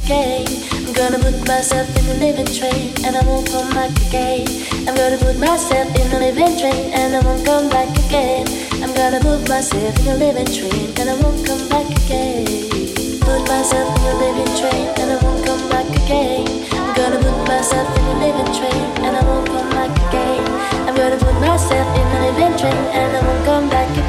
again. I'm gonna put myself in the living train and I won't come back again. I'm gonna put myself in the living train and I won't come back again. I'm gonna put myself in the living train and I won't come back again. Put myself in the living train and I won't come back again. I'm gonna put myself in the living train and I won't come back again. I'm gonna put myself in the living train and I won't come back again.